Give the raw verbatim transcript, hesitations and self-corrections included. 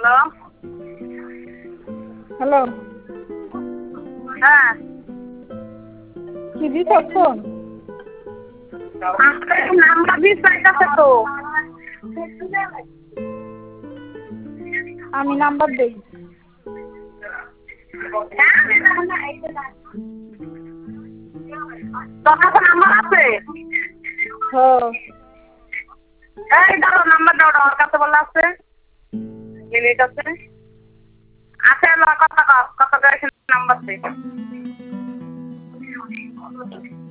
Hello hello হ্যাঁ কি দিছস ফোন? নাম্বার দিস পাইতাছে তো আমি নাম্বার দেই। তোর কাছে নাম্বার আছে? হ্যাঁ এই দাও নাম্বার দাও ওর কাছে বলা আছে মিনিট আছে আছে কত কত নাম্বার দে